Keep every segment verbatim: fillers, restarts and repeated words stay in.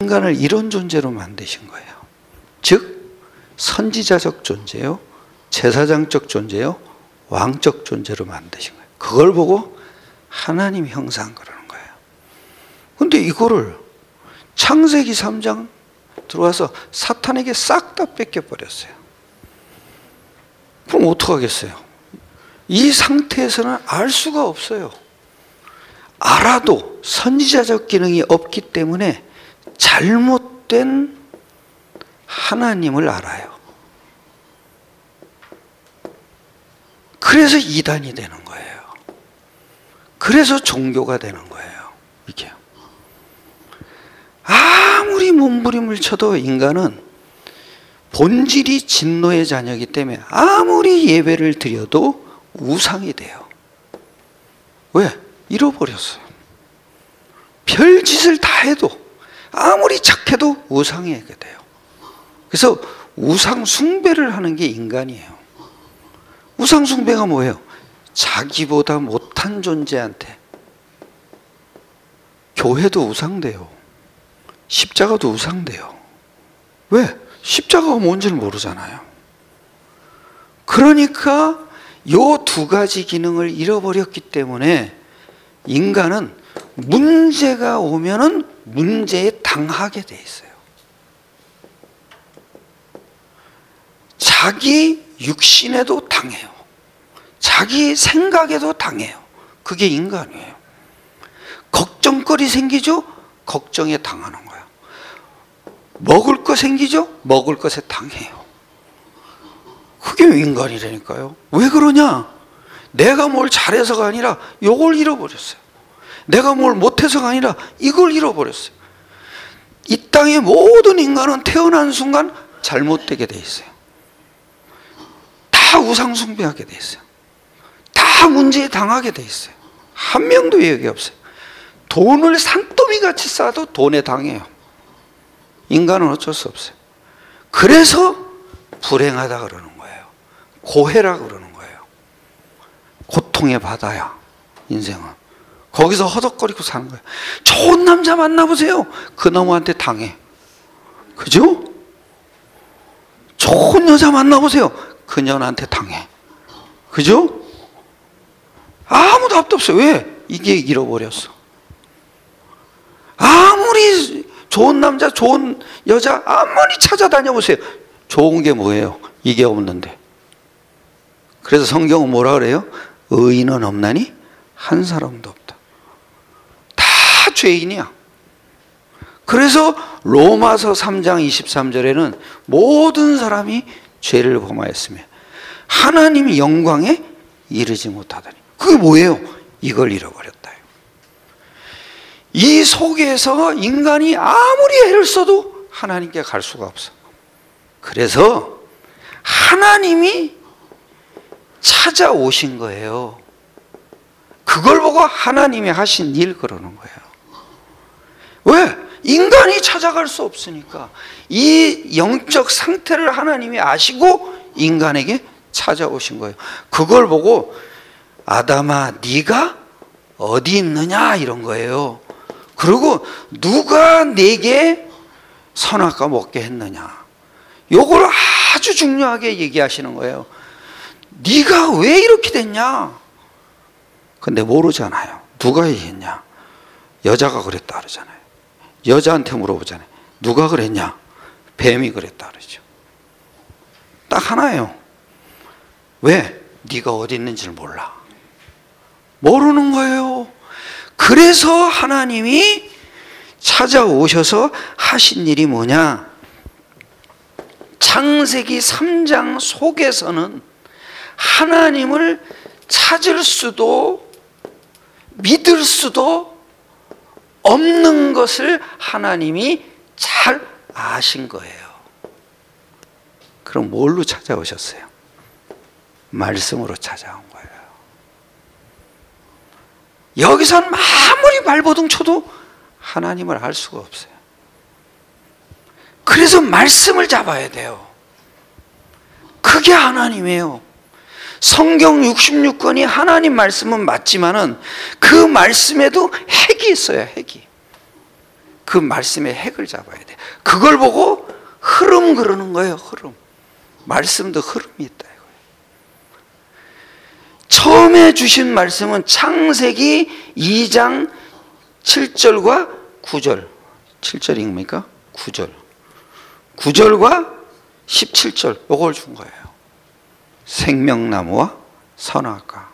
인간을 이런 존재로 만드신 거예요. 즉 선지자적 존재요, 제사장적 존재요, 왕적 존재로 만드신 거예요. 그걸 보고 하나님 형상 그러는 거예요. 근데 이거를 창세기 삼 장 들어와서 사탄에게 싹 다 뺏겨버렸어요. 그럼 어떡하겠어요? 이 상태에서는 알 수가 없어요. 알아도 선지자적 기능이 없기 때문에 잘못된 하나님을 알아요. 그래서 이단이 되는 거예요. 그래서 종교가 되는 거예요. 이게 아무리 몸부림을 쳐도 인간은 본질이 진노의 자녀이기 때문에 아무리 예배를 드려도 우상이 돼요. 왜? 잃어버렸어요. 별짓을 다 해도 아무리 착해도 우상이 하게 돼요. 그래서 우상 숭배를 하는 게 인간이에요. 우상 숭배가 뭐예요? 자기보다 못한 존재한테. 교회도 우상돼요. 십자가도 우상돼요. 왜? 십자가가 뭔지를 모르잖아요. 그러니까 요 두 가지 기능을 잃어버렸기 때문에 인간은 문제가 오면은 문제에 당하게 돼 있어요. 자기 육신에도 당해요. 자기 생각에도 당해요. 그게 인간이에요. 걱정거리 생기죠? 걱정에 당하는 거예요. 먹을 거 생기죠? 먹을 것에 당해요. 그게 인간이라니까요. 왜 그러냐? 내가 뭘 잘해서가 아니라 이걸 잃어버렸어요. 내가 뭘 못해서가 아니라 이걸 잃어버렸어요. 이 땅의 모든 인간은 태어난 순간 잘못되게 돼 있어요. 다 우상 숭배하게 돼 있어요. 다 문제에 당하게 돼 있어요. 한 명도 여기 없어요. 돈을 산더미같이 쌓아도 돈에 당해요. 인간은 어쩔 수 없어요. 그래서 불행하다 그러는 거예요. 고해라 그러는 거예요. 고통의 바다야, 인생은. 거기서 허덕거리고 사는 거예요. 좋은 남자 만나보세요. 그놈한테 당해. 그죠? 좋은 여자 만나보세요. 그녀한테 당해. 그죠? 아무 답도 없어요. 왜? 이게 잃어버렸어. 아무리 좋은 남자, 좋은 여자 아무리 찾아다녀보세요. 좋은 게 뭐예요? 이게 없는데. 그래서 성경은 뭐라 그래요? 의인은 없나니 한 사람도 없다. 다 죄인이야. 그래서 로마서 삼 장 이십삼 절에는 모든 사람이 죄를 범하였으며 하나님이 영광에 이르지 못하다니. 그게 뭐예요? 이걸 잃어버렸다. 이 속에서 인간이 아무리 애를 써도 하나님께 갈 수가 없어. 그래서 하나님이 찾아오신 거예요. 그걸 보고 하나님이 하신 일 그러는 거예요. 왜? 인간이 찾아갈 수 없으니까. 이 영적 상태를 하나님이 아시고 인간에게 찾아오신 거예요. 그걸 보고 아담아 네가 어디 있느냐 이런 거예요. 그리고 누가 내게 선악과 먹게 했느냐. 요걸 아주 중요하게 얘기하시는 거예요. 네가 왜 이렇게 됐냐? 근데 모르잖아요. 누가 얘기했냐? 여자가 그랬다 그러잖아요. 여자한테 물어보잖아요. 누가 그랬냐? 뱀이 그랬다 그러죠. 딱 하나예요. 왜? 네가 어디 있는지를 몰라. 모르는 거예요. 그래서 하나님이 찾아오셔서 하신 일이 뭐냐? 창세기 삼 장 속에서는 하나님을 찾을 수도 믿을 수도 없는 것을 하나님이 잘 아신 거예요. 그럼 뭘로 찾아오셨어요? 말씀으로 찾아온 거예요. 여기선 아무리 발버둥 쳐도 하나님을 알 수가 없어요. 그래서 말씀을 잡아야 돼요. 그게 하나님이에요. 성경 육십육 권이 하나님 말씀은 맞지만은 그 말씀에도 핵이 있어요. 핵이. 그 말씀의 핵을 잡아야 돼. 그걸 보고 흐름 그러는 거예요. 흐름. 말씀도 흐름이 있다 이거예요. 처음에 주신 말씀은 창세기 이 장 칠 절과 구 절. 칠 절입니까? 구 절. 구 절과 십칠 절 요걸 준 거예요. 생명나무와 선악과.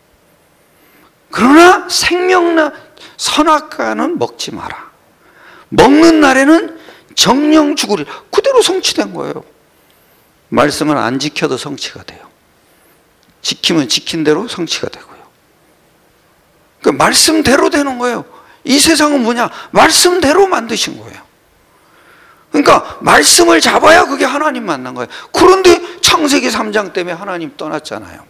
그러나 생명나 선악과는 먹지 마라. 먹는 날에는 정령 죽으리. 그대로 성취된 거예요. 말씀은 안 지켜도 성취가 돼요. 지키면 지킨 대로 성취가 되고요. 그 말씀대로 되는 거예요. 이 세상은 뭐냐? 말씀대로 만드신 거예요. 그러니까 말씀을 잡아야 그게 하나님 만난 거예요. 그런데 창세기 삼 장 때문에 하나님 떠났잖아요.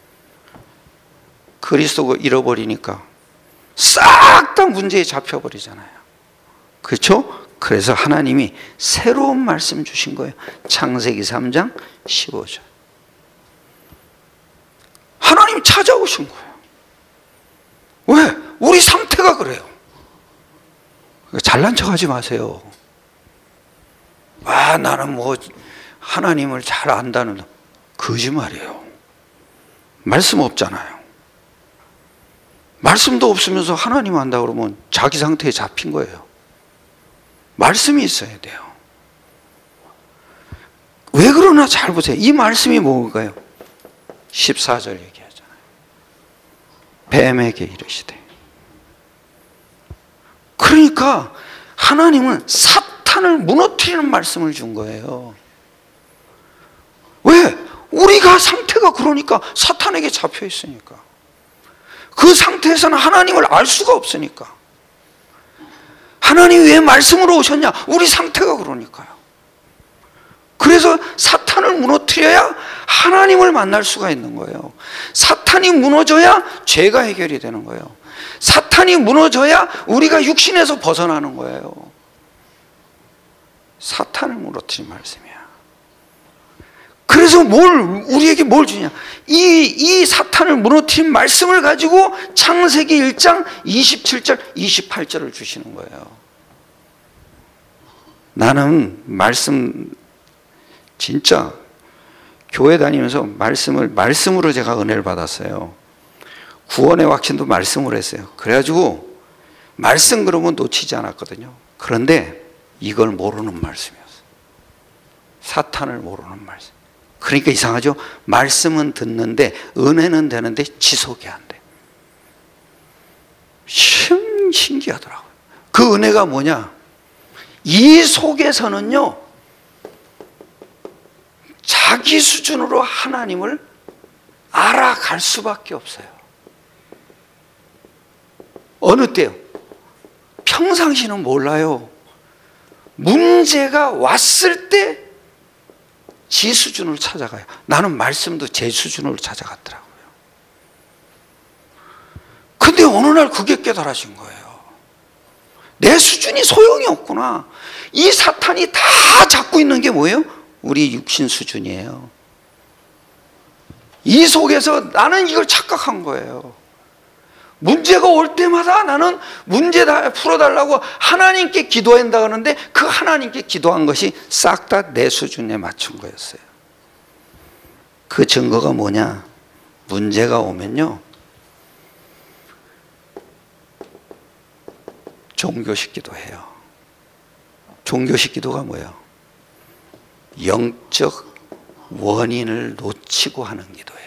그리스도가 잃어버리니까 싹 다 문제에 잡혀버리잖아요. 그렇죠? 그래서 하나님이 새로운 말씀 주신 거예요. 창세기 삼 장 십오 절. 하나님 찾아오신 거예요. 왜? 우리 상태가 그래요. 잘난 척 하지 마세요. 아, 나는 뭐 하나님을 잘 안다는 거짓말이에요. 말씀 없잖아요. 말씀도 없으면서 하나님 안다 그러면 자기 상태에 잡힌 거예요. 말씀이 있어야 돼요. 왜 그러나 잘 보세요. 이 말씀이 뭔가요? 십사 절 얘기하잖아요. 뱀에게 이르시되. 그러니까 하나님은 사탄을 무너뜨리는 말씀을 준 거예요. 왜? 우리가 상태가 그러니까 사탄에게 잡혀 있으니까. 그 상태에서는 하나님을 알 수가 없으니까. 하나님이 왜 말씀으로 오셨냐? 우리 상태가 그러니까요. 그래서 사탄을 무너뜨려야 하나님을 만날 수가 있는 거예요. 사탄이 무너져야 죄가 해결이 되는 거예요. 사탄이 무너져야 우리가 육신에서 벗어나는 거예요. 사탄을 무너뜨린 말씀이야. 그래서 뭘, 우리에게 뭘 주냐? 이, 이 사탄을 무너뜨린 말씀을 가지고 창세기 일 장 이십칠 절, 이십팔 절을 주시는 거예요. 나는 말씀, 진짜 교회 다니면서 말씀을, 말씀으로 제가 은혜를 받았어요. 구원의 확신도 말씀으로 했어요. 그래가지고 말씀 그러면 놓치지 않았거든요. 그런데 이걸 모르는 말씀이었어요. 사탄을 모르는 말씀. 그러니까 이상하죠? 말씀은 듣는데 은혜는 되는데 지속이 안 돼. 신, 신기하더라고요. 그 은혜가 뭐냐? 이 속에서는요, 자기 수준으로 하나님을 알아갈 수밖에 없어요. 어느 때요? 평상시는 몰라요. 문제가 왔을 때 지 수준을 찾아가요. 나는 말씀도 제 수준으로 찾아갔더라고요. 근데 어느 날 그게 깨달아진 거예요. 내 수준이 소용이 없구나. 이 사탄이 다 잡고 있는 게 뭐예요? 우리 육신 수준이에요. 이 속에서 나는 이걸 착각한 거예요. 문제가 올 때마다 나는 문제 다 풀어달라고 하나님께 기도한다 하는데 그 하나님께 기도한 것이 싹 다 내 수준에 맞춘 거였어요. 그 증거가 뭐냐? 문제가 오면요, 종교식 기도해요. 종교식 기도가 뭐예요? 영적 원인을 놓치고 하는 기도예요.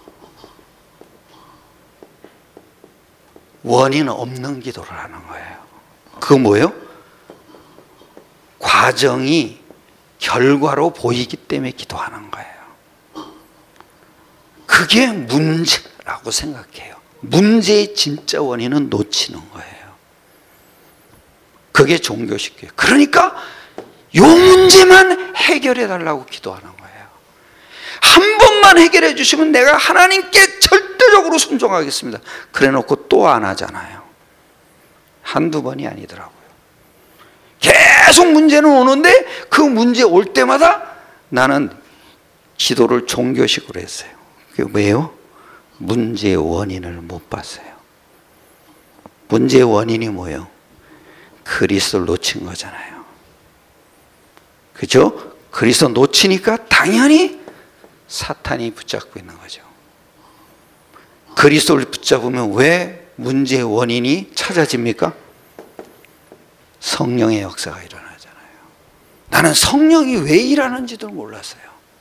원인 없는 기도를 하는 거예요. 그거 뭐예요? 과정이 결과로 보이기 때문에 기도하는 거예요. 그게 문제라고 생각해요. 문제의 진짜 원인은 놓치는 거예요. 그게 종교식 기도. 그러니까 요 문제만 해결해 달라고 기도하는 거예요. 한 번만 해결해 주시면 내가 하나님께 절대적으로 순종하겠습니다. 그래 놓고 또 안 하잖아요. 한두 번이 아니더라고요. 계속 문제는 오는데 그 문제 올 때마다 나는 기도를 종교식으로 했어요. 그게 왜요? 문제의 원인을 못 봤어요. 문제의 원인이 뭐예요? 그리스도를 놓친 거잖아요. 그죠? 그리스도 놓치니까 당연히 사탄이 붙잡고 있는 거죠. 그리스도를 붙잡으면 왜 문제의 원인이 찾아집니까? 성령의 역사가 일어나잖아요. 나는 성령이 왜 일하는지도 몰랐어요.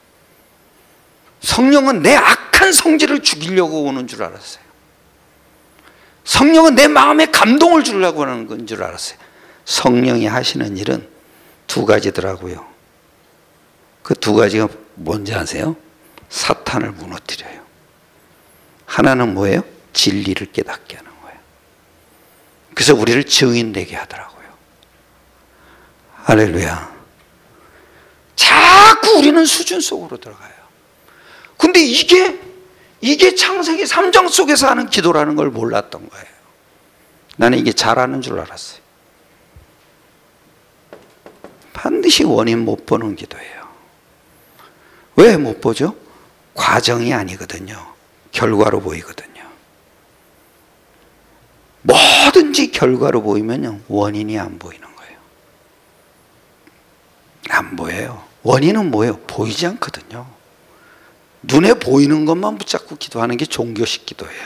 성령은 내 악한 성질을 죽이려고 오는 줄 알았어요. 성령은 내 마음에 감동을 주려고 하는 건 줄 알았어요. 성령이 하시는 일은 두 가지더라고요. 그 두 가지가 뭔지 아세요? 사탄을 무너뜨려요. 하나는 뭐예요? 진리를 깨닫게 하는 거예요. 그래서 우리를 증인되게 하더라고요. 할렐루야. 자꾸 우리는 수준 속으로 들어가요. 근데 이게 이게 창세기 삼 장 속에서 하는 기도라는 걸 몰랐던 거예요. 나는 이게 잘하는 줄 알았어요. 반드시 원인 못 보는 기도예요. 왜 못 보죠? 과정이 아니거든요. 결과로 보이거든요. 뭐든지 결과로 보이면요, 원인이 안 보이는 거예요. 안 보여요. 원인은 뭐예요? 보이지 않거든요. 눈에 보이는 것만 붙잡고 기도하는 게 종교식 기도예요.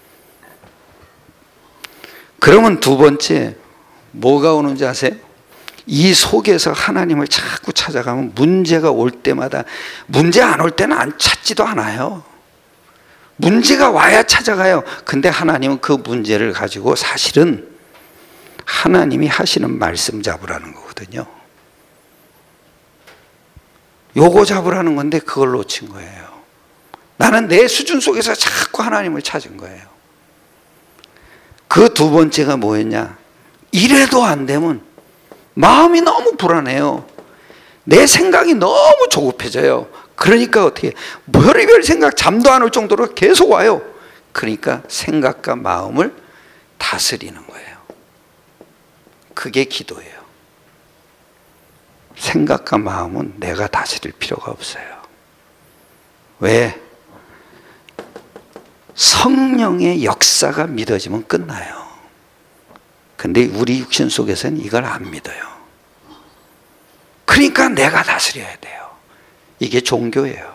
그러면 두 번째 뭐가 오는지 아세요? 이 속에서 하나님을 자꾸 찾아가면 문제가 올 때마다, 문제 안 올 때는 안 찾지도 않아요. 문제가 와야 찾아가요. 근데 하나님은 그 문제를 가지고 사실은 하나님이 하시는 말씀 잡으라는 거거든요. 요거 잡으라는 건데 그걸 놓친 거예요. 나는 내 수준 속에서 자꾸 하나님을 찾은 거예요. 그 두 번째가 뭐였냐? 이래도 안 되면 마음이 너무 불안해요. 내 생각이 너무 조급해져요. 그러니까 어떻게, 별의별 생각, 잠도 안 올 정도로 계속 와요. 그러니까 생각과 마음을 다스리는 거예요. 그게 기도예요. 생각과 마음은 내가 다스릴 필요가 없어요. 왜? 성령의 역사가 믿어지면 끝나요. 근데 우리 육신 속에서는 이걸 안 믿어요. 그러니까 내가 다스려야 돼요. 이게 종교예요.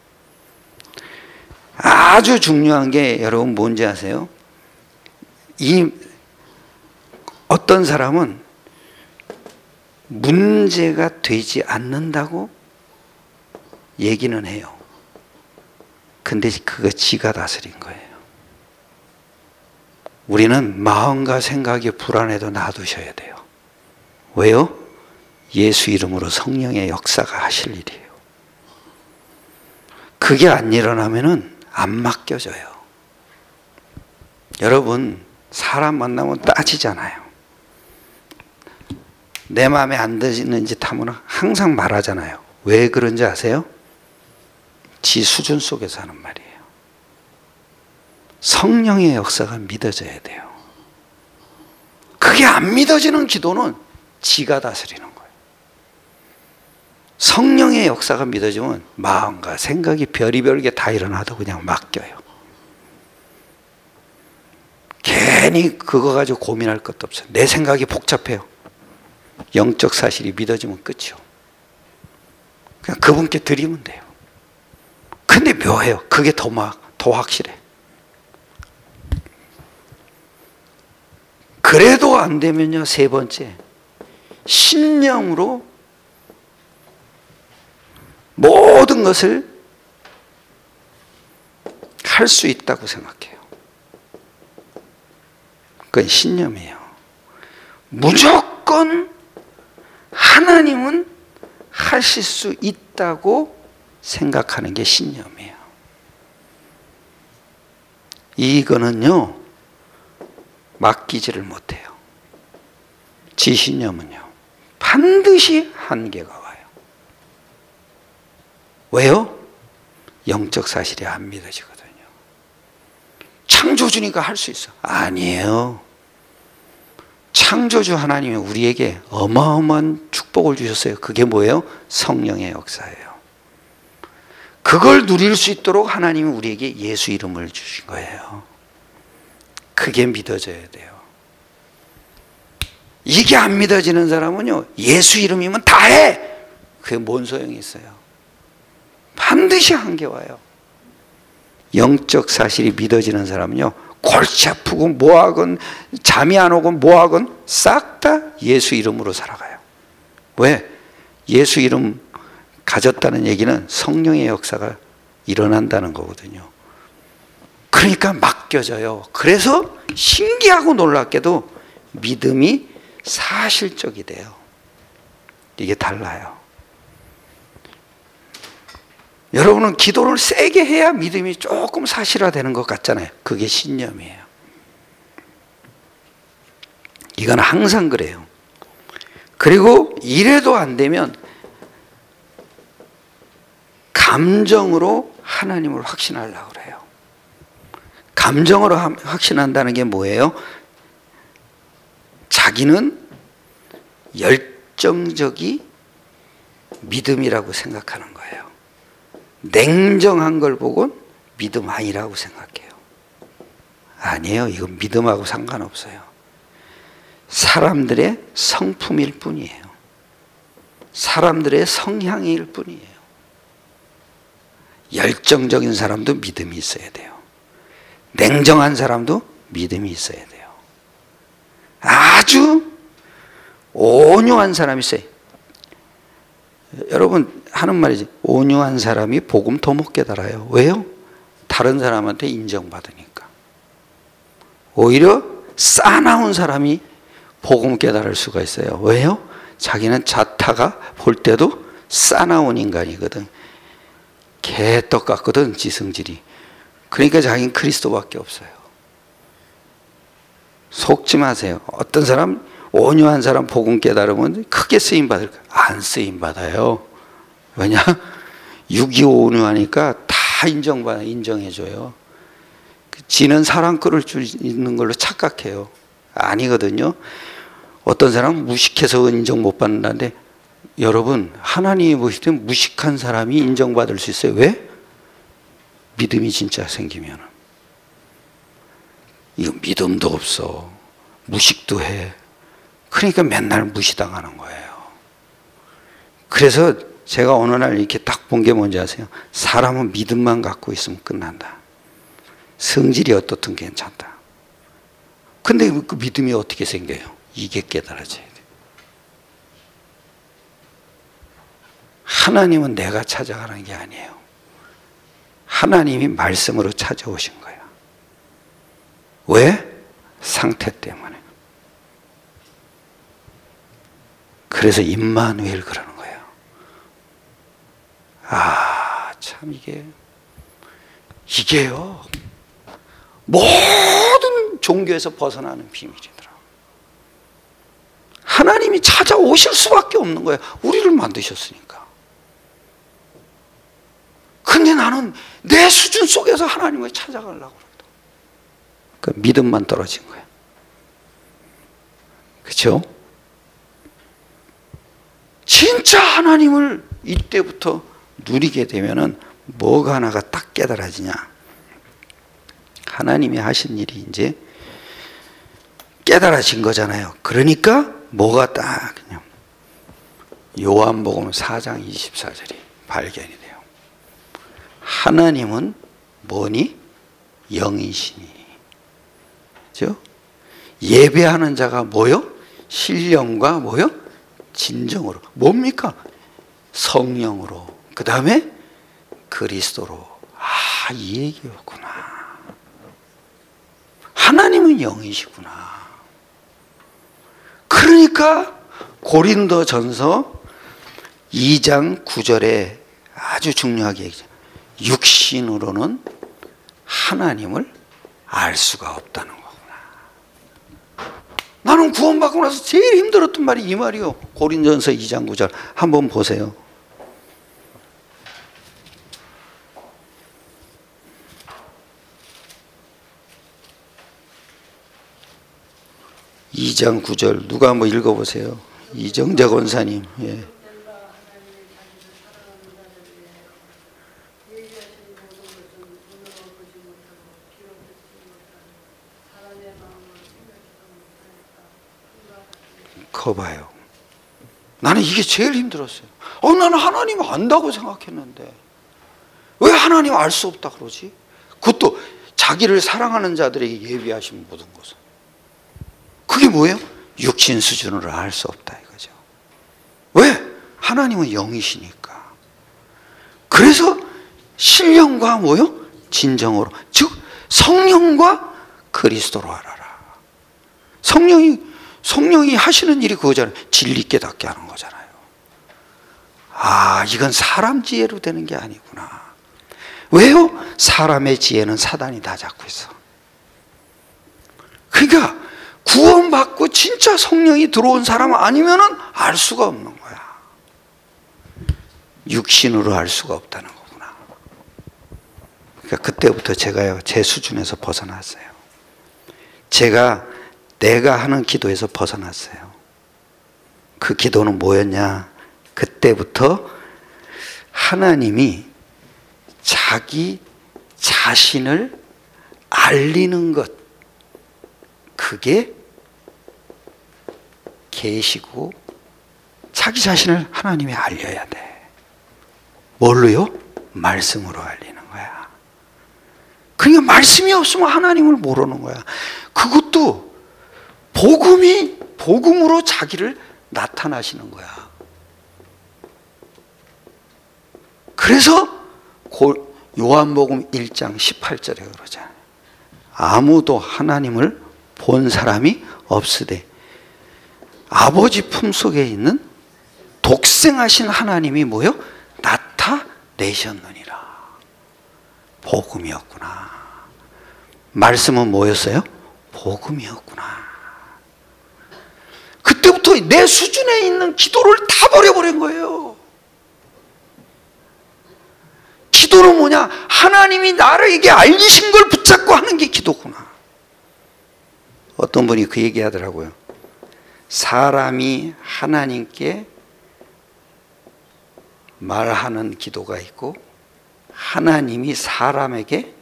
아주 중요한 게 여러분 뭔지 아세요? 이 어떤 사람은 문제가 되지 않는다고 얘기는 해요. 근데 그거 지가 다스린 거예요. 우리는 마음과 생각이 불안해도 놔두셔야 돼요. 왜요? 예수 이름으로 성령의 역사가 하실 일이에요. 그게 안 일어나면은 안 맡겨져요. 여러분, 사람 만나면 따지잖아요. 내 마음에 안 드는 짓 하면 항상 말하잖아요. 왜 그런지 아세요? 지 수준 속에서 하는 말이에요. 성령의 역사가 믿어져야 돼요. 그게 안 믿어지는 기도는 지가 다스리는 거예요. 성령의 역사가 믿어지면 마음과 생각이 별의별 게 다 일어나도 그냥 맡겨요. 괜히 그거 가지고 고민할 것도 없어요. 내 생각이 복잡해요. 영적 사실이 믿어지면 끝이요. 그냥 그분께 드리면 돼요. 근데 묘해요. 그게 더 막, 더 확실해. 그래도 안 되면요, 세 번째, 신념으로 모든 것을 할 수 있다고 생각해요. 그건 신념이에요. 무조건 하나님은 하실 수 있다고 생각하는 게 신념이에요. 이거는요, 맡기지를 못해요. 지 신념은요, 반드시 한계가 와요. 왜요? 영적 사실이 안 믿어지거든요. 창조주니까 할 수 있어. 아니에요. 창조주 하나님이 우리에게 어마어마한 축복을 주셨어요. 그게 뭐예요? 성령의 역사예요. 그걸 누릴 수 있도록 하나님이 우리에게 예수 이름을 주신 거예요. 그게 믿어져야 돼요. 이게 안 믿어지는 사람은요, 예수 이름이면 다 해! 그게 뭔 소용이 있어요? 반드시 한계 와요. 영적 사실이 믿어지는 사람은요, 골치 아프고 뭐하건 잠이 안 오건 뭐하건 싹 다 예수 이름으로 살아가요. 왜? 예수 이름 가졌다는 얘기는 성령의 역사가 일어난다는 거거든요. 그러니까 맡겨져요. 그래서 신기하고 놀랍게도 믿음이 사실적이 돼요. 이게 달라요. 여러분은 기도를 세게 해야 믿음이 조금 사실화되는 것 같잖아요. 그게 신념이에요. 이건 항상 그래요. 그리고 이래도 안 되면 감정으로 하나님을 확신하려고 그래요. 감정으로 확신한다는 게 뭐예요? 자기는 열정적이 믿음이라고 생각하는 거예요. 냉정한 걸 보곤 믿음 아니라고 생각해요. 아니에요. 이건 믿음하고 상관없어요. 사람들의 성품일 뿐이에요. 사람들의 성향일 뿐이에요. 열정적인 사람도 믿음이 있어야 돼요. 냉정한 사람도 믿음이 있어야 돼요. 아주 온유한 사람이 있어요. 여러분 하는 말이지, 온유한 사람이 복음 더 못 깨달아요. 왜요? 다른 사람한테 인정받으니까. 오히려 싸나운 사람이 복음 깨달을 수가 있어요. 왜요? 자기는 자타가 볼 때도 싸나운 인간이거든. 개떡 같거든, 지성질이. 그러니까 자기는 그리스도밖에 없어요. 속지 마세요. 어떤 사람, 온유한 사람 복음 깨달으면 크게 쓰임받을까? 안 쓰임받아요. 왜냐? 육이오 온유하니까 다 인정받아, 인정해줘요. 지는 사람 끌을 줄 있는 걸로 착각해요. 아니거든요. 어떤 사람은 무식해서 인정 못 받는다는데, 여러분, 하나님이 보실 때 무식한 사람이 인정받을 수 있어요. 왜? 믿음이 진짜 생기면. 이거 믿음도 없어. 무식도 해. 그러니까 맨날 무시당하는 거예요. 그래서 제가 어느 날 이렇게 딱 본 게 뭔지 아세요? 사람은 믿음만 갖고 있으면 끝난다. 성질이 어떻든 괜찮다. 근데 그 믿음이 어떻게 생겨요? 이게 깨달아져야 돼요. 하나님은 내가 찾아가는 게 아니에요. 하나님이 말씀으로 찾아오신 거야. 왜? 상태 때문에. 그래서 임마누엘 그러는 거예요. 아, 참 이게 이게요, 모든 종교에서 벗어나는 비밀이더라. 하나님이 찾아오실 수밖에 없는 거예요. 우리를 만드셨으니까. 근데 나는 내 수준 속에서 하나님을 찾아가려고 그러거든. 그 믿음만 떨어진 거예요. 그렇죠? 진짜 하나님을 이때부터 누리게 되면은 뭐가 하나가 딱 깨달아지냐? 하나님이 하신 일이 이제 깨달아진 거잖아요. 그러니까 뭐가 딱 그냥 요한복음 사 장 이십사 절이 발견이 돼요. 하나님은 뭐니? 영이시니. 그죠? 예배하는 자가 뭐요? 신령과 뭐요? 진정으로. 뭡니까? 성령으로. 그 다음에 그리스도로. 아, 이 얘기였구나. 하나님은 영이시구나. 그러니까 고린도전서 이 장 구 절에 아주 중요하게 얘기죠. 육신으로는 하나님을 알 수가 없다는 거구나. 나는 구원받고 나서 제일 힘들었던 말이 이 말이요. 고린도전서 이 장 구 절 한번 보세요. 이 장 구 절 누가 한번 읽어보세요. 이정재 권사님. 예. 거봐요. 나는 이게 제일 힘들었어요. 어, 나는 하나님 안다고 생각했는데 왜 하나님 알 수 없다 그러지? 그것도 자기를 사랑하는 자들에게 예비하신 모든 것은. 그게 뭐예요? 육신 수준으로 알 수 없다 이거죠. 왜? 하나님은 영이시니까. 그래서 신령과 뭐요? 진정으로, 즉 성령과 그리스도로 알아라. 성령이 성령이 하시는 일이 그거잖아요. 진리 깨닫게 하는 거잖아요. 아, 이건 사람 지혜로 되는 게 아니구나. 왜요? 사람의 지혜는 사단이 다 잡고 있어. 그러니까 구원받고 진짜 성령이 들어온 사람 아니면은 알 수가 없는 거야. 육신으로 알 수가 없다는 거구나. 그러니까 그때부터 제가요, 제 수준에서 벗어났어요. 제가 내가 하는 기도에서 벗어났어요. 그 기도는 뭐였냐? 그때부터 하나님이 자기 자신을 알리는 것, 그게 계시고 자기 자신을 하나님이 알려야 돼. 뭘로요? 말씀으로 알리는 거야. 그러니까 말씀이 없으면 하나님을 모르는 거야. 그것도 복음이 복음으로 자기를 나타나시는 거야. 그래서 요한복음 일 장 십팔 절에 그러잖아요. 아무도 하나님을 본 사람이 없으되 아버지 품속에 있는 독생하신 하나님이 뭐요? 나타내셨느니라. 복음이었구나. 말씀은 뭐였어요? 복음이었구나. 그때부터 내 수준에 있는 기도를 다 버려버린 거예요. 기도는 뭐냐? 하나님이 나에게 알리신 걸 붙잡고 하는 게 기도구나. 어떤 분이 그 얘기 하더라고요. 사람이 하나님께 말하는 기도가 있고 하나님이 사람에게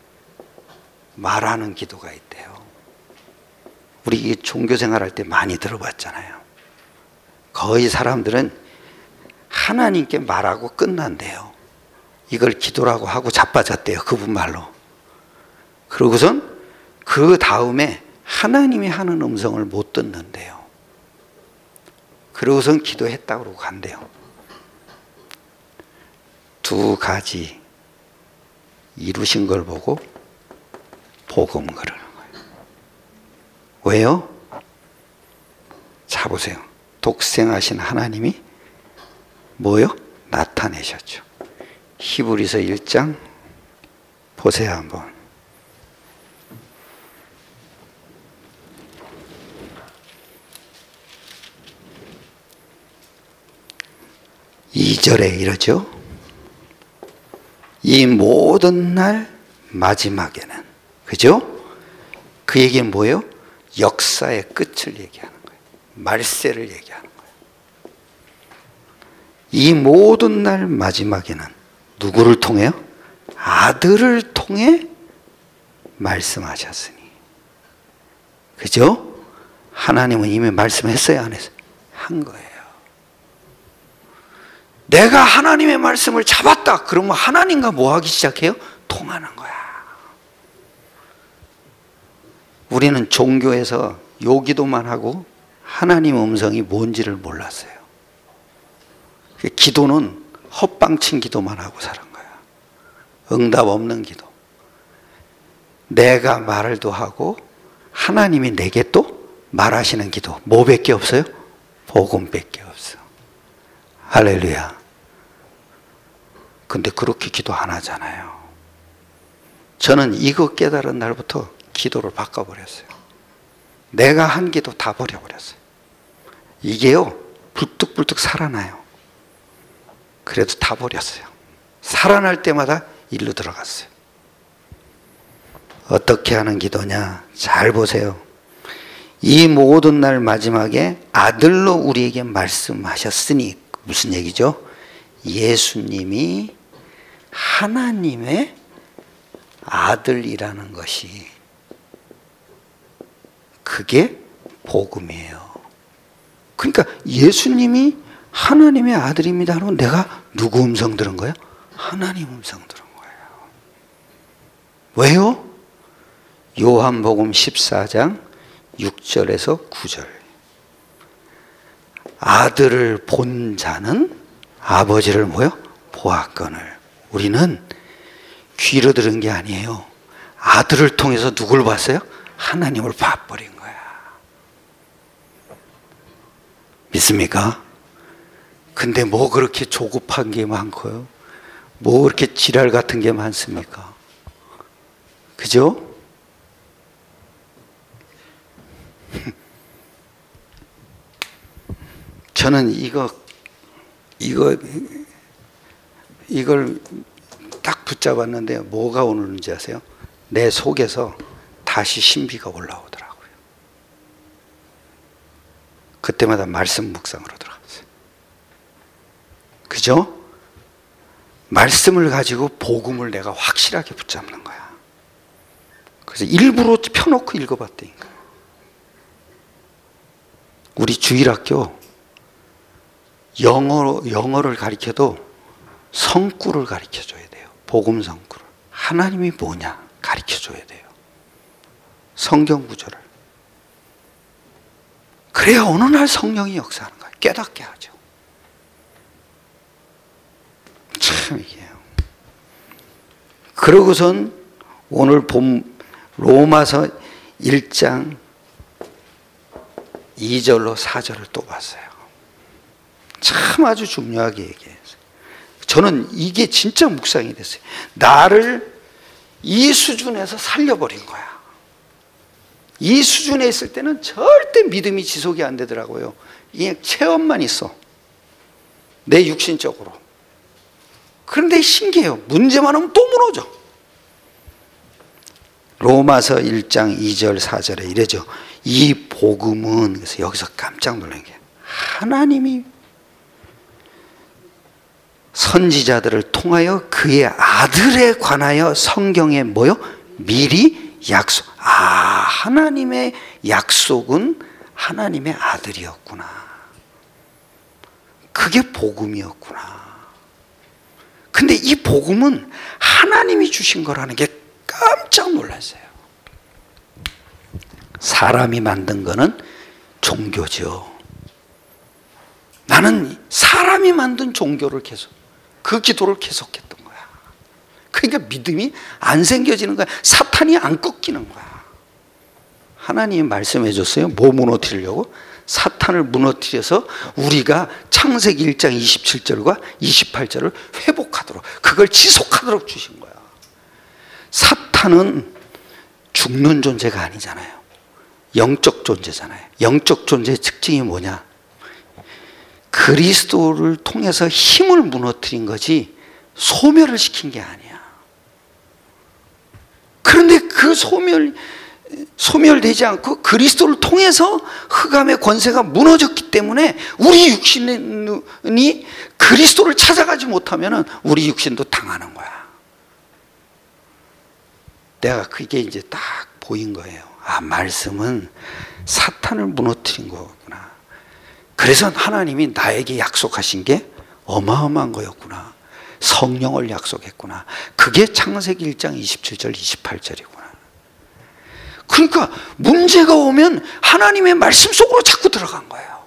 말하는 기도가 있대요. 우리 종교 생활할 때 많이 들어봤잖아요. 거의 사람들은 하나님께 말하고 끝난대요. 이걸 기도라고 하고 자빠졌대요. 그분 말로. 그러고선 그 다음에 하나님이 하는 음성을 못 듣는데요. 그러고선 기도했다고 그러고 간대요. 두 가지 이루신 걸 보고 복음 그러는 거예요. 왜요? 자 보세요. 독생하신 하나님이 뭐요? 나타내셨죠. 히브리서 일 장 보세요 한번. 이 절에 이러죠. 이 모든 날 마지막에는, 그죠? 그 얘기는 뭐예요? 역사의 끝을 얘기하는 거예요. 말세를 얘기하는 거예요. 이 모든 날 마지막에는 누구를 통해요? 아들을 통해 말씀하셨으니. 그죠? 하나님은 이미 말씀했어요, 안 했어요? 한 거예요. 내가 하나님의 말씀을 잡았다. 그러면 하나님과 뭐 하기 시작해요? 통하는 거야. 우리는 종교에서 요 기도만 하고 하나님 음성이 뭔지를 몰랐어요. 기도는 헛방친 기도만 하고 사는 거야. 응답 없는 기도. 내가 말을도 하고 하나님이 내게 또 말하시는 기도. 뭐밖에 없어요? 복음밖에 없어. 할렐루야. 근데 그렇게 기도 안 하잖아요. 저는 이거 깨달은 날부터 기도를 바꿔버렸어요. 내가 한 기도 다 버려버렸어요. 이게요, 불뚝불뚝 살아나요. 그래도 다 버렸어요. 살아날 때마다 일로 들어갔어요. 어떻게 하는 기도냐? 잘 보세요. 이 모든 날 마지막에 아들로 우리에게 말씀하셨으니, 무슨 얘기죠? 예수님이 하나님의 아들이라는 것이, 그게 복음이에요. 그러니까 예수님이 하나님의 아들입니다 하면 내가 누구 음성 들은 거예요? 하나님 음성 들은 거예요. 왜요? 요한복음 십사 장 육 절에서 구 절. 아들을 본 자는 아버지를 뭐요? 보았거늘. 우리는 귀로 들은 게 아니에요. 아들을 통해서 누굴 봤어요? 하나님을 봐버린 거야. 믿습니까? 근데 뭐 그렇게 조급한 게 많고요? 뭐 그렇게 지랄 같은 게 많습니까? 그죠? 저는 이거 이거 이걸 딱 붙잡았는데 뭐가 오는지 아세요? 내 속에서 다시 신비가 올라오더라고요. 그때마다 말씀 묵상으로 들어갔어요. 그죠? 말씀을 가지고 복음을 내가 확실하게 붙잡는 거야. 그래서 일부러 펴놓고 읽어봤다니까. 우리 주일학교 영어, 영어를 가르쳐도 성구를 가르쳐줘야 돼요. 복음 성구를. 하나님이 뭐냐 가르쳐줘야 돼요. 성경 구절을. 그래야 어느 날 성령이 역사하는 거예요. 깨닫게 하죠. 참 이게요. 그러고선 오늘 본 로마서 일 장 이 절로 사 절을 또 봤어요. 참 아주 중요하게 얘기했어요. 저는 이게 진짜 묵상이 됐어요. 나를 이 수준에서 살려버린 거야. 이 수준에 있을 때는 절대 믿음이 지속이 안 되더라고요. 그냥 체험만 있어. 내 육신적으로. 그런데 신기해요. 문제만 하면 또 무너져. 로마서 일 장 이 절 사 절에 이래죠. 이 복음은, 그래서 여기서 깜짝 놀란 게, 하나님이 선지자들을 통하여 그의 아들에 관하여 성경에 뭐요? 미리 약속. 아, 하나님의 약속은 하나님의 아들이었구나. 그게 복음이었구나. 근데 이 복음은 하나님이 주신 거라는 게 깜짝 놀랐어요. 사람이 만든 거는 종교죠. 나는 사람이 만든 종교를 계속, 그 기도를 계속했던 거야. 그러니까 믿음이 안 생겨지는 거야. 사탄이 안 꺾이는 거야. 하나님이 말씀해 줬어요. 뭐 무너뜨리려고? 사탄을 무너뜨려서 우리가 창세기 일 장 이십칠 절과 이십팔 절을 회복하도록, 그걸 지속하도록 주신 거야. 사탄은 죽는 존재가 아니잖아요. 영적 존재잖아요. 영적 존재의 특징이 뭐냐? 그리스도를 통해서 힘을 무너뜨린 거지 소멸을 시킨 게 아니야. 그런데 그 소멸, 소멸되지 않고 그리스도를 통해서 흑암의 권세가 무너졌기 때문에 우리 육신이 그리스도를 찾아가지 못하면 우리 육신도 당하는 거야. 내가 그게 이제 딱 보인 거예요. 아, 말씀은 사탄을 무너뜨린 거구나. 그래서 하나님이 나에게 약속하신 게 어마어마한 거였구나. 성령을 약속했구나. 그게 창세기 일 장 이십칠 절 이십팔 절이구나. 그러니까 문제가 오면 하나님의 말씀 속으로 자꾸 들어간 거예요.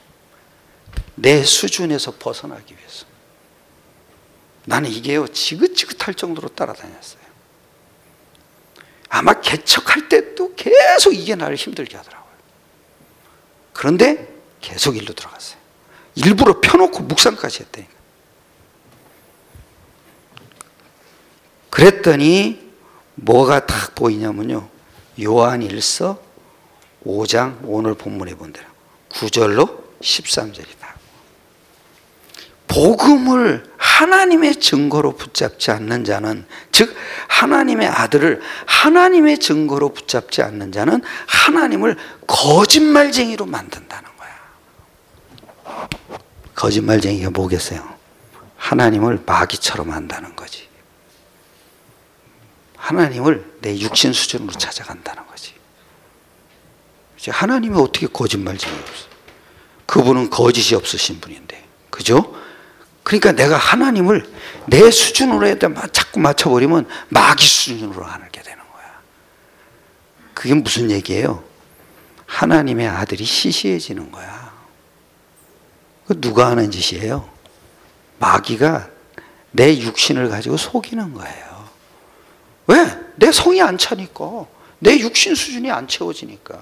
내 수준에서 벗어나기 위해서. 나는 이게요, 지긋지긋할 정도로 따라다녔어요. 아마 개척할 때도 계속 이게 나를 힘들게 하더라고요. 그런데 계속 일로 들어갔어요. 일부러 펴놓고 묵상까지 했다니까. 그랬더니 뭐가 딱 보이냐면요, 요한일서 오 장, 오늘 본문에 본 대로 구 절로 십삼 절이다. 복음을 하나님의 증거로 붙잡지 않는 자는, 즉 하나님의 아들을 하나님의 증거로 붙잡지 않는 자는 하나님을 거짓말쟁이로 만든다는 거야. 거짓말쟁이가 뭐겠어요? 하나님을 마귀처럼 한다는 거지. 하나님을 내 육신 수준으로 찾아간다는 거지. 이제 하나님이 어떻게 거짓말쟁이가 없어? 그분은 거짓이 없으신 분인데, 그죠? 그러니까 내가 하나님을 내 수준으로 해다 자꾸 맞춰버리면 마귀 수준으로 하게 되는 거야. 그게 무슨 얘기예요? 하나님의 아들이 시시해지는 거야. 그 누가 하는 짓이에요? 마귀가 내 육신을 가지고 속이는 거예요. 왜? 내 성이 안 차니까. 내 육신 수준이 안 채워지니까.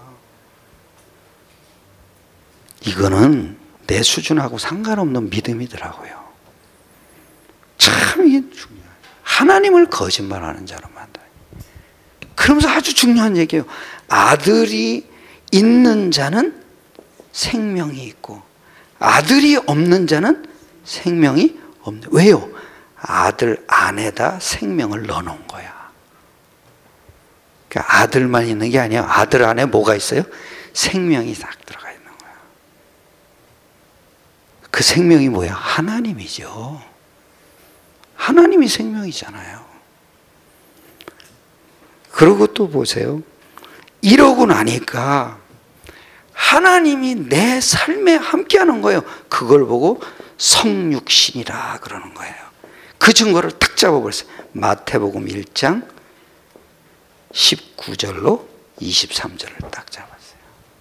이거는 내 수준하고 상관없는 믿음이더라고요. 참 이게 중요해요. 하나님을 거짓말하는 자로 만들어요. 그러면서 아주 중요한 얘기예요. 아들이 있는 자는 생명이 있고 아들이 없는 자는 생명이 없는. 왜요? 아들 안에다 생명을 넣어놓은 거야. 그러니까 아들만 있는 게 아니야. 아들 안에 뭐가 있어요? 생명이 싹 들어가 있는 거야. 그 생명이 뭐야? 하나님이죠. 하나님이 생명이잖아요. 그러고 또 보세요. 이러고 나니까 하나님이 내 삶에 함께하는 거예요. 그걸 보고 성육신이라 그러는 거예요. 그 증거를 딱 잡아버렸어요. 마태복음 일 장 십구 절로 이십삼 절을 딱 잡았어요.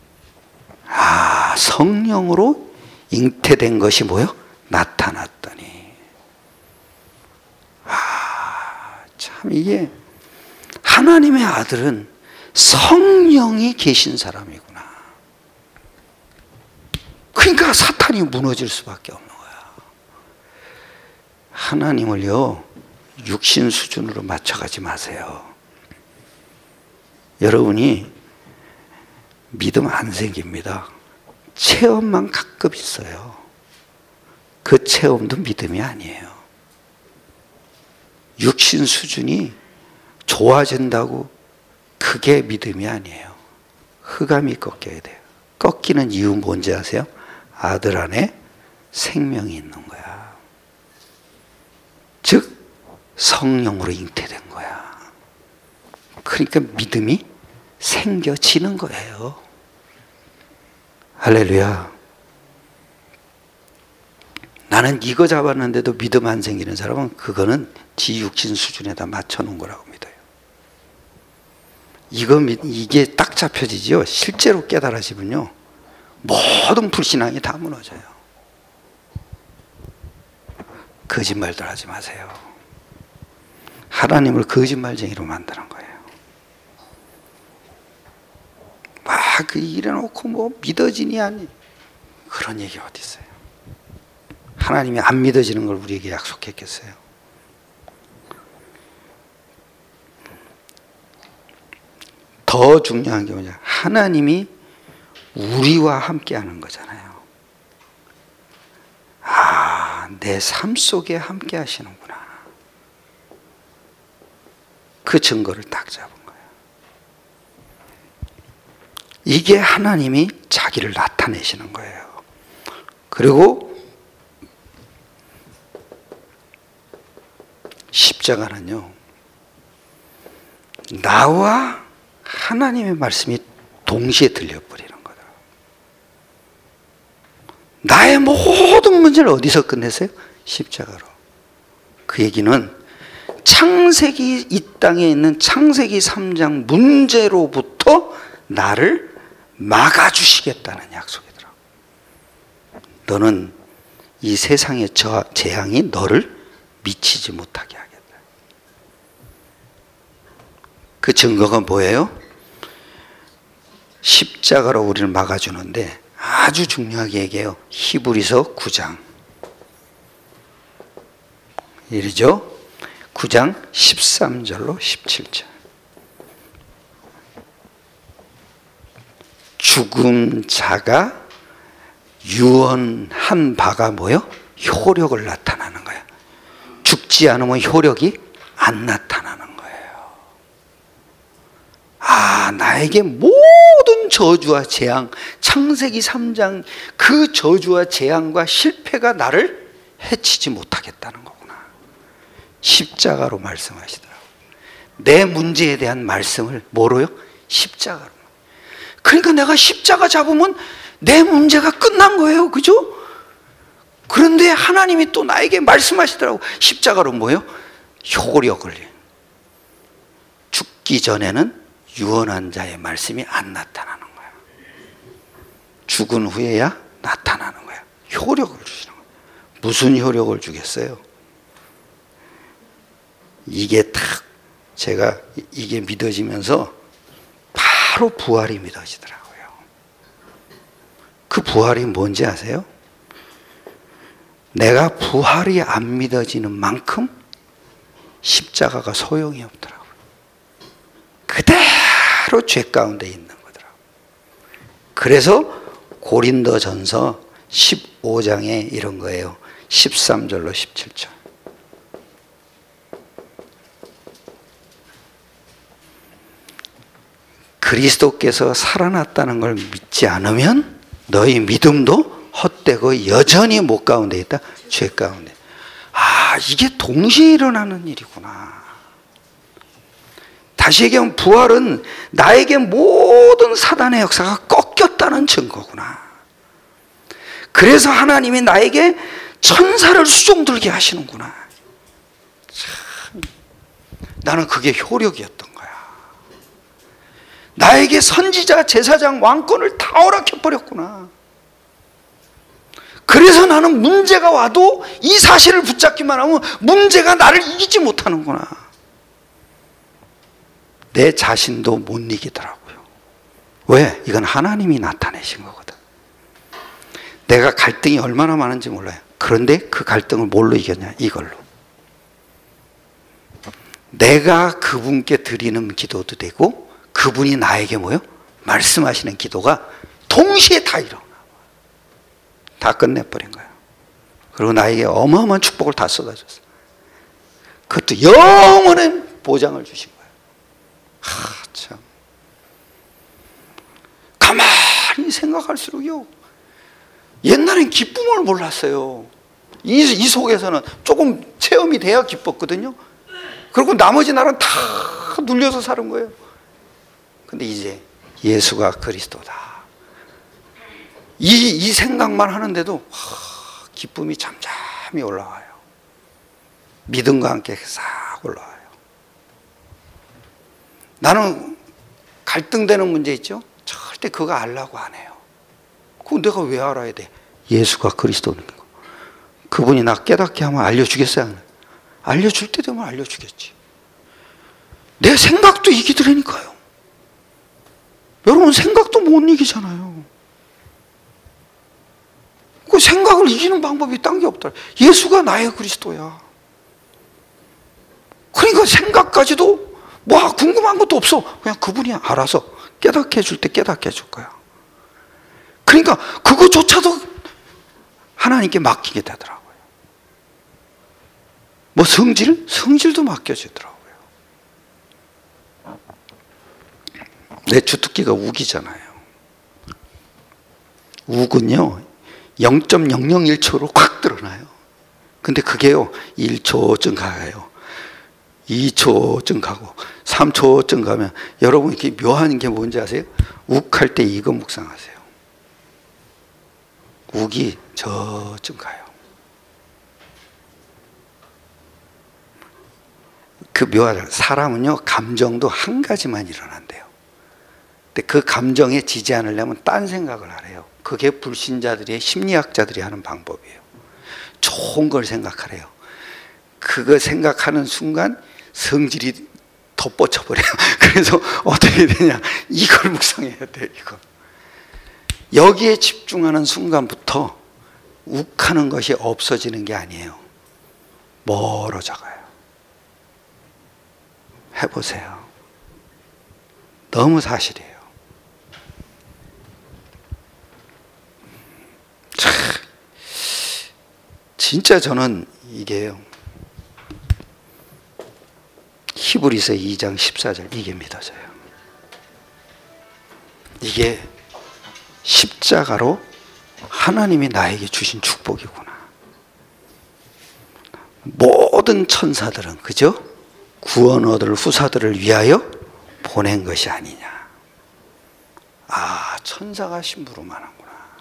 아, 성령으로 잉태된 것이 뭐요? 나타났더니. 아, 참 이게 하나님의 아들은 성령이 계신 사람이구나. 그러니까 사탄이 무너질 수밖에 없는 거야. 하나님을요, 육신 수준으로 맞춰가지 마세요. 여러분이 믿음 안 생깁니다. 체험만 가끔 있어요. 그 체험도 믿음이 아니에요. 육신 수준이 좋아진다고 그게 믿음이 아니에요. 흑암이 꺾여야 돼요. 꺾이는 이유 뭔지 아세요? 아들 안에 생명이 있는 거야. 즉 성령으로 잉태된 거야. 그러니까 믿음이 생겨지는 거예요. 할렐루야. 나는 이거 잡았는데도 믿음 안 생기는 사람은 그거는 지 육신 수준에다 맞춰놓은 거라고 믿어요. 이거, 이게 딱 잡혀지죠. 실제로 깨달아지면요, 모든 불신앙이 다 무너져요. 거짓말들 하지 마세요. 하나님을 거짓말쟁이로 만드는 거예요. 막 그 이래놓고 뭐 믿어지니 아니, 그런 얘기 어디 있어요? 하나님이 안 믿어지는 걸 우리에게 약속했겠어요? 더 중요한 게 뭐냐? 하나님이 우리와 함께 하는 거잖아요. 아, 내 삶 속에 함께 하시는구나. 그 증거를 딱 잡은 거예요. 이게 하나님이 자기를 나타내시는 거예요. 그리고 십자가는요, 나와 하나님의 말씀이 동시에 들려버리는 거다. 나의 모든 문제를 어디서 끝내세요? 십자가로. 그 얘기는 창세기, 이 땅에 있는 창세기 삼 장 문제로부터 나를 막아주시겠다는 약속이더라고. 너는 이 세상의 저 재앙이 너를 미치지 못하게 하겠다. 그 증거가 뭐예요? 십자가로 우리를 막아주는데 아주 중요하게 얘기해요. 히브리서 구 장. 이러죠? 구 장 십삼 절로 십칠 절. 죽은 자가 유언한 바가 뭐요? 효력을 나타나는 거예요. 죽지 않으면 효력이 안 나타나는 거예요. 아, 나에게 모든 저주와 재앙, 창세기 삼 장 그 저주와 재앙과 실패가 나를 해치지 못하겠다는 거구나. 십자가로 말씀하시더라고요. 내 문제에 대한 말씀을 뭐로요? 십자가로. 그러니까 내가 십자가 잡으면 내 문제가 끝난 거예요. 그죠? 그런데 하나님이 또 나에게 말씀하시더라고. 십자가로 뭐예요? 효력을. 죽기 전에는 유언한 자의 말씀이 안 나타나는 거야. 죽은 후에야 나타나는 거야. 효력을 주시는 거야. 무슨 효력을 주겠어요? 이게 딱 제가 이게 믿어지면서 바로 부활이 믿어지더라고요. 그 부활이 뭔지 아세요? 내가 부활이 안 믿어지는 만큼 십자가가 소용이 없더라고요. 그대로 죄 가운데 있는 거더라고요. 그래서 고린도전서 십오 장에 이런 거예요. 십삼 절로 십칠 절. 그리스도께서 살아났다는 걸 믿지 않으면 너희 믿음도 헛되고 여전히 못 가운데 있다. 죄 가운데. 아, 이게 동시에 일어나는 일이구나. 다시 얘기하면 부활은 나에게 모든 사단의 역사가 꺾였다는 증거구나. 그래서 하나님이 나에게 천사를 수종들게 하시는구나. 참, 나는 그게 효력이었던 거야. 나에게 선지자, 제사장, 왕권을 다 허락해버렸구나. 그래서 나는 문제가 와도 이 사실을 붙잡기만 하면 문제가 나를 이기지 못하는구나. 내 자신도 못 이기더라고요. 왜? 이건 하나님이 나타내신 거거든. 내가 갈등이 얼마나 많은지 몰라요. 그런데 그 갈등을 뭘로 이겼냐? 이걸로. 내가 그분께 드리는 기도도 되고 그분이 나에게 뭐요? 말씀하시는 기도가 동시에 다 일어나. 다 끝내버린 거예요. 그리고 나에게 어마어마한 축복을 다 쏟아줬어요. 그것도 영원한 보장을 주신 거예요. 하, 참. 가만히 생각할수록요. 옛날엔 기쁨을 몰랐어요. 이, 이 속에서는 조금 체험이 돼야 기뻤거든요. 그리고 나머지 날은 다 눌려서 사는 거예요. 근데 이제 예수가 그리스도다. 이, 이 생각만 하는데도 하, 기쁨이 잠잠히 올라와요. 믿음과 함께 싹 올라와요. 나는 갈등되는 문제 있죠? 절대 그거 알라고 안 해요. 그거 내가 왜 알아야 돼? 예수가 그리스도는 거. 그분이 나 깨닫게 하면 알려주겠어요? 알려줄 때 되면 알려주겠지. 내 생각도 이기더라니까요. 여러분 생각도 못 이기잖아요. 그 생각을 이기는 방법이 딴 게 없더라. 예수가 나의 그리스도야. 그러니까 생각까지도 뭐 궁금한 것도 없어. 그냥 그분이 알아서 깨닫게 해줄 때 깨닫게 해줄 거야. 그러니까 그거조차도 하나님께 맡기게 되더라고요. 뭐 성질? 성질도 맡겨지더라고요. 내 주특기가 우기잖아요. 우군요 영 점 영영일 초로 확 드러나요. 근데 그게요 일 초쯤 가요. 이 초쯤 가고 삼 초쯤 가면 여러분 이렇게 묘한 게 뭔지 아세요? 욱할 때 이거 묵상하세요. 욱이 저쯤 가요. 그 묘하잖아요. 사람은요 감정도 한 가지만 일어난대요. 근데 그 감정에 지지 않으려면 딴 생각을 하래요. 그게 불신자들의 심리학자들이 하는 방법이에요. 좋은 걸 생각하래요. 그거 생각하는 순간 성질이 덧뻗쳐버려요. 그래서 어떻게 되냐? 이걸 묵상해야 돼요. 이거. 여기에 집중하는 순간부터 욱하는 것이 없어지는 게 아니에요. 멀어져 가요. 해보세요. 너무 사실이에요. 참, 진짜 저는 이게요. 히브리서 이 장 십사 절 이게 믿어져요. 이게 십자가로 하나님이 나에게 주신 축복이구나. 모든 천사들은 그죠? 구원 얻을 후사들을 위하여 보낸 것이 아니냐. 아, 천사가 심부름하는구나.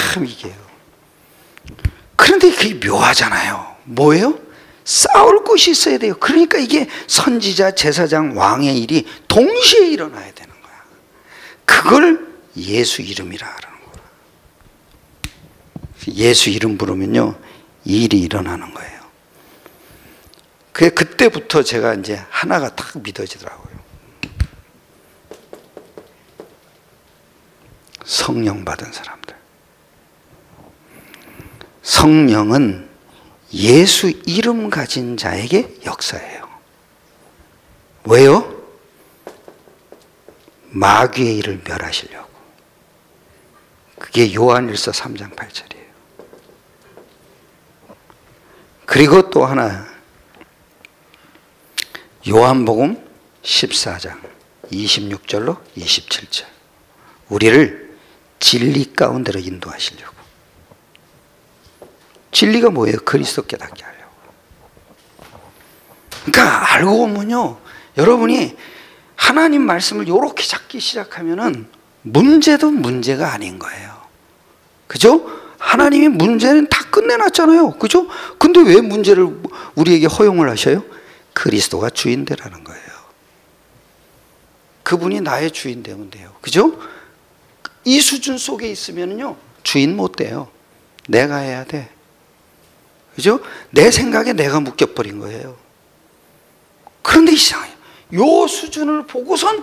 참 이게요. 그런데 그게 묘하잖아요. 뭐예요? 싸울 곳이 있어야 돼요. 그러니까 이게 선지자, 제사장, 왕의 일이 동시에 일어나야 되는 거야. 그걸 예수 이름이라 하는 거야. 예수 이름 부르면요, 일이 일어나는 거예요. 그 그때부터 제가 이제 하나가 딱 믿어지더라고요. 성령 받은 사람들. 성령은 예수 이름 가진 자에게 역사해요. 왜요? 마귀의 일을 멸하시려고. 그게 요한일서 삼 장 팔 절이에요. 그리고 또 하나, 요한복음 십사 장 이십육 절로 이십칠 절. 우리를 진리 가운데로 인도하시려고. 진리가 뭐예요? 그리스도 깨닫게 하려고. 그러니까 알고 보면요, 여러분이 하나님 말씀을 이렇게 잡기 시작하면은 문제도 문제가 아닌 거예요. 그죠? 하나님이 문제는 다 끝내놨잖아요. 그죠? 근데 왜 문제를 우리에게 허용을 하셔요? 그리스도가 주인 되라는 거예요. 그분이 나의 주인 되면 돼요. 그죠? 이 수준 속에 있으면요, 주인 못 돼요. 내가 해야 돼. 그죠? 내 생각에 내가 묶여버린 거예요. 그런데 이상해요. 요 수준을 보고선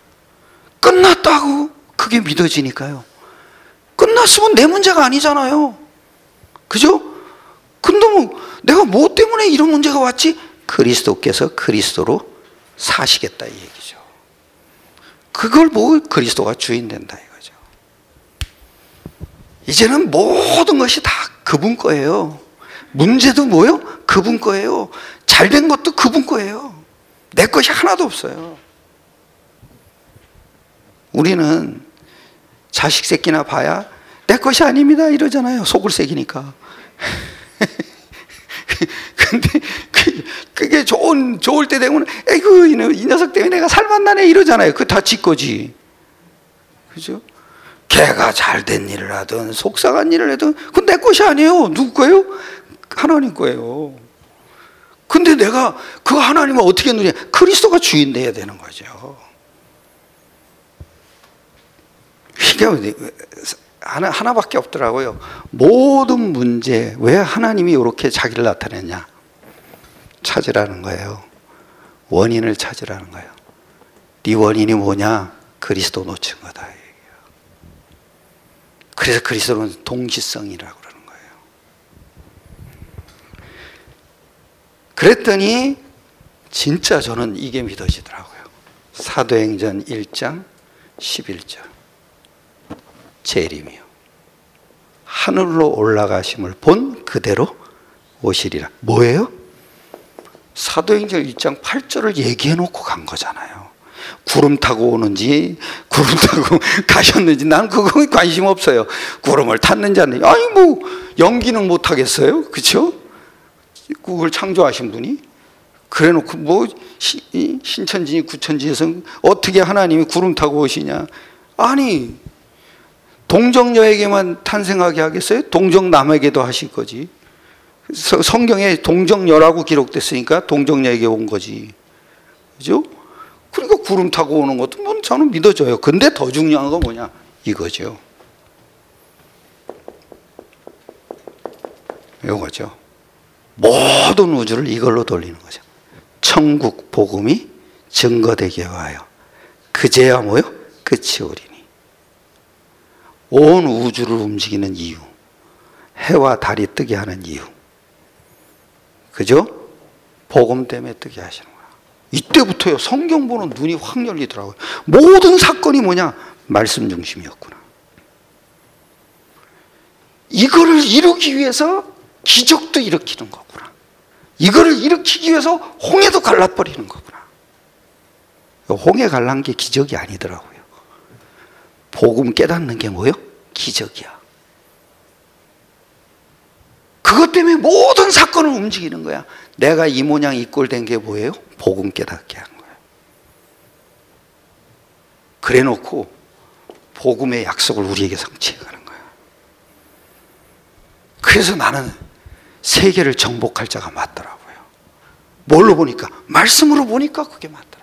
끝났다고 그게 믿어지니까요. 끝났으면 내 문제가 아니잖아요. 그죠? 근데 뭐 내가 뭐 때문에 이런 문제가 왔지? 그리스도께서 그리스도로 사시겠다 이 얘기죠. 그걸 보고 그리스도가 주인 된다 이거죠. 이제는 모든 것이 다 그분 거예요. 문제도 뭐요? 그분 거예요. 잘된 것도 그분 거예요. 내 것이 하나도 없어요. 우리는 자식 새끼나 봐야 내 것이 아닙니다 이러잖아요. 속을 새기니까. 근데 그게 좋은, 좋을 때 되면 에이구 이 녀석 때문에 내가 살만나네 이러잖아요. 그거 다 지 거지. 그죠? 걔가 잘된 일을 하든 속상한 일을 하든 그건 내 것이 아니에요. 누구 거예요? 하나님 거예요. 근데 내가 그 하나님을 어떻게 누리냐? 그리스도가 주인 돼야 되는 거죠. 이게 하나, 하나밖에 없더라고요. 모든 문제, 왜 하나님이 이렇게 자기를 나타냈냐? 찾으라는 거예요. 원인을 찾으라는 거예요. 네 원인이 뭐냐? 그리스도 놓친 거다. 그래서 그리스도는 동시성이라고 그러는 거예요. 그랬더니 진짜 저는 이게 믿어지더라고요. 사도행전 일 장 십일 절. 재림이요. 하늘로 올라가심을 본 그대로 오시리라. 뭐예요? 사도행전 일 장 팔 절을 얘기해 놓고 간 거잖아요. 구름 타고 오는지 구름 타고 가셨는지 난 그거 관심 없어요. 구름을 탔는지 안 탔는지. 아니 뭐 연기는 못 하겠어요. 그렇죠? 그걸 창조하신 분이 그래 놓고 뭐 신천지 구천지에서 어떻게 하나님이 구름 타고 오시냐. 아니 동정녀에게만 탄생하게 하겠어요? 동정남에게도 하실 거지. 성경에 동정녀라고 기록됐으니까 동정녀에게 온 거지. 그죠? 그러니까 구름 타고 오는 것도 뭐 저는 믿어져요. 근데 더 중요한 건 뭐냐? 이거죠. 이거죠. 모든 우주를 이걸로 돌리는 거죠. 천국 복음이 증거되게 하여 그제야 뭐요? 끝이 오리니. 온 우주를 움직이는 이유, 해와 달이 뜨게 하는 이유, 그죠? 복음 때문에 뜨게 하시는 거야. 이때부터요 성경 보는 눈이 확 열리더라고요. 모든 사건이 뭐냐? 말씀 중심이었구나. 이거를 이루기 위해서 기적도 일으키는 거구나. 이거를 일으키기 위해서 홍해도 갈라버리는 거구나. 홍해 갈란 게 기적이 아니더라고요. 복음 깨닫는 게 뭐예요? 기적이야. 그것 때문에 모든 사건을 움직이는 거야. 내가 이 모양 이 꼴 된 게 뭐예요? 복음 깨닫게 한 거야. 그래 놓고 복음의 약속을 우리에게 성취해 가는 거야. 그래서 나는 세계를 정복할 자가 맞더라고요. 뭘로 보니까? 말씀으로 보니까 그게 맞더라고요.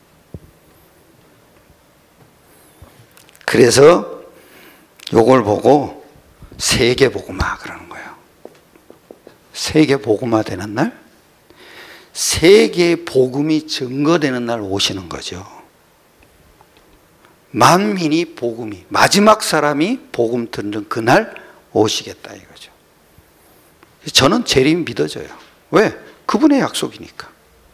그래서 요걸 보고 세계 복음화 그러는 거예요. 세계 복음화 되는 날, 세계 복음이 증거되는 날 오시는 거죠. 만민이 복음이, 마지막 사람이 복음 듣는 그날 오시겠다 이거죠. 저는 재림 믿어져요. 왜? 그분의 약속이니까.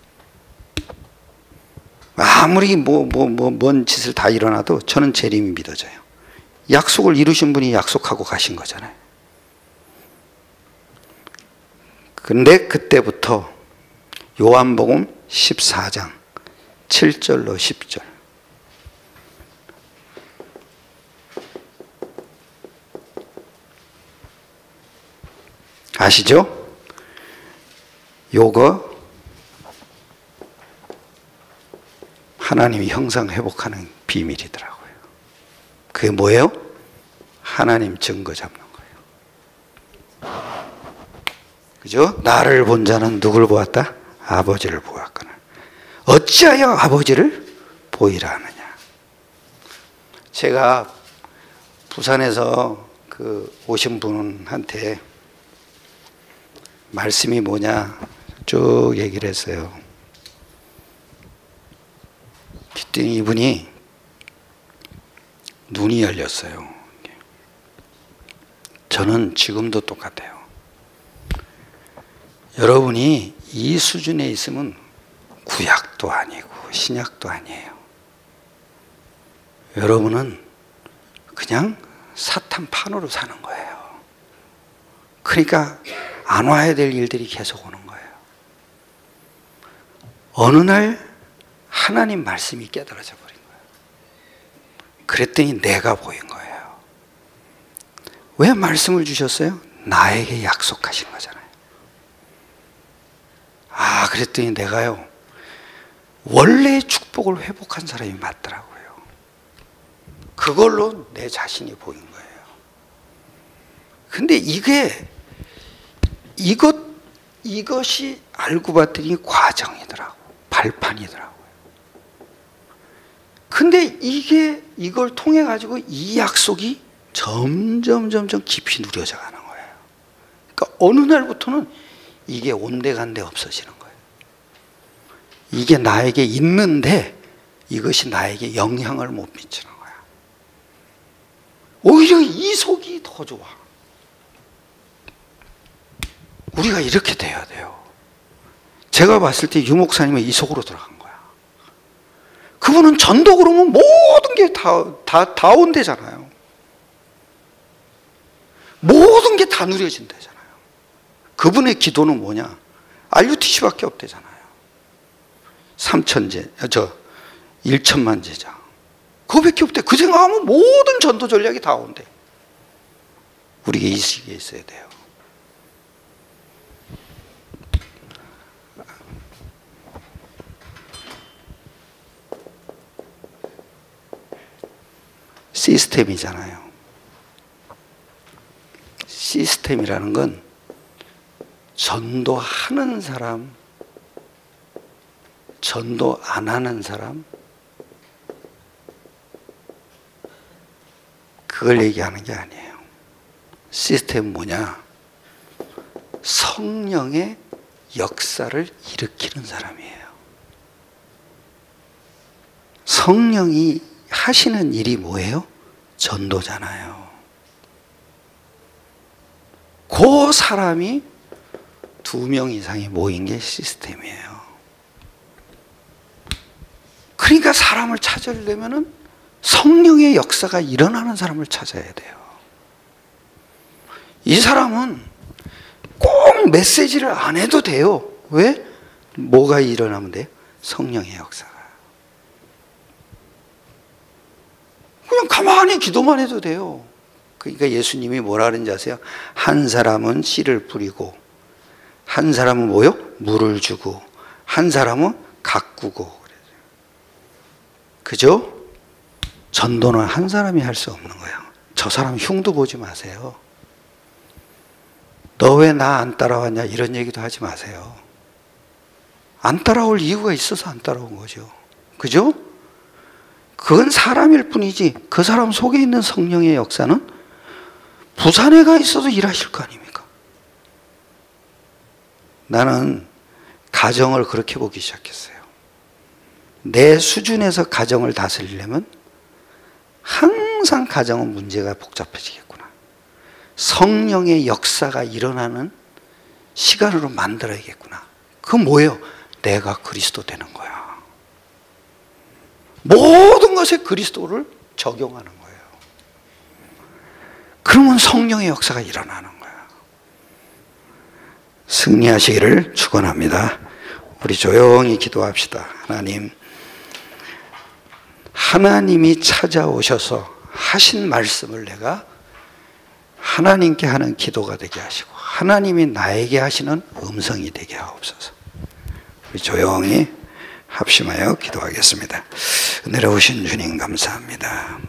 아무리 뭐, 뭐, 뭐, 뭔 짓을 다 일어나도 저는 재림이 믿어져요. 약속을 이루신 분이 약속하고 가신 거잖아요. 근데 그때부터 요한복음 십사 장 칠 절로 십 절. 아시죠? 요거 하나님이 형상 회복하는 비밀이더라고요. 그게 뭐예요? 하나님 증거 잡는 거예요. 그죠? 나를 본 자는 누굴 보았다? 아버지를 보았거늘. 어찌하여 아버지를 보이라 하느냐. 제가 부산에서 그 오신 분한테 말씀이 뭐냐 쭉 얘기를 했어요. 그랬더니 이분이 눈이 열렸어요. 저는 지금도 똑같아요. 여러분이 이 수준에 있으면 구약도 아니고 신약도 아니에요. 여러분은 그냥 사탄판으로 사는 거예요. 그러니까 안 와야 될 일들이 계속 오는 거예요. 어느 날 하나님 말씀이 깨달아져 버린 거예요. 그랬더니 내가 보인 거예요. 왜 말씀을 주셨어요? 나에게 약속하신 거잖아요. 아, 그랬더니 내가요, 원래의 축복을 회복한 사람이 맞더라고요. 그걸로 내 자신이 보인 거예요. 근데 이게 이것, 이것이 알고 봤더니 과정이더라고. 발판이더라고요. 근데 이게, 이걸 통해가지고 이 약속이 점점, 점점 깊이 누려져 가는 거예요. 그러니까 어느 날부터는 이게 온데간데 없어지는 거예요. 이게 나에게 있는데 이것이 나에게 영향을 못 미치는 거야. 오히려 이 속이 더 좋아. 우리가 이렇게 돼야 돼요. 제가 봤을 때 유 목사님은 이 속으로 들어간 거야. 그분은 전도 그러면 모든 게 다, 다, 다 온대잖아요. 모든 게 다 누려진대잖아요. 그분의 기도는 뭐냐? 알유티씨밖에 없대잖아요. 삼천제, 저, 일천만 제자. 그거밖에 없대. 그 생각하면 모든 전도 전략이 다 온대. 우리가 이 시기에 있어야 돼요. 시스템이잖아요. 시스템이라는 건 전도하는 사람, 전도 안 하는 사람, 그걸 얘기하는 게 아니에요. 시스템은 뭐냐? 성령의 역사를 일으키는 사람이에요. 성령이 하시는 일이 뭐예요? 전도잖아요. 그 사람이 두 명 이상이 모인 게 시스템이에요. 그러니까 사람을 찾으려면은 성령의 역사가 일어나는 사람을 찾아야 돼요. 이 사람은 꼭 메시지를 안 해도 돼요. 왜? 뭐가 일어나면 돼요? 성령의 역사가. 그냥 가만히 기도만 해도 돼요. 그러니까 예수님이 뭐라 그러는지 아세요? 한 사람은 씨를 뿌리고, 한 사람은 뭐요? 물을 주고, 한 사람은 가꾸고. 그죠? 전도는 한 사람이 할 수 없는 거예요. 저 사람 흉도 보지 마세요. 너 왜 나 안 따라왔냐 이런 얘기도 하지 마세요. 안 따라올 이유가 있어서 안 따라온 거죠. 그죠? 그건 사람일 뿐이지 그 사람 속에 있는 성령의 역사는 부산에 가 있어도 일하실 거 아닙니까? 나는 가정을 그렇게 보기 시작했어요. 내 수준에서 가정을 다스리려면 항상 가정은 문제가 복잡해지겠구나. 성령의 역사가 일어나는 시간으로 만들어야겠구나. 그건 뭐예요? 내가 그리스도 되는 거야. 모든 것에 그리스도를 적용하는 거예요. 그러면 성령의 역사가 일어나는 거야. 승리하시기를 축원합니다. 우리 조용히 기도합시다. 하나님, 하나님이 찾아오셔서 하신 말씀을 내가 하나님께 하는 기도가 되게 하시고 하나님이 나에게 하시는 음성이 되게 하옵소서. 우리 조용히 합심하여 기도하겠습니다. 은혜로우신 주님 감사합니다.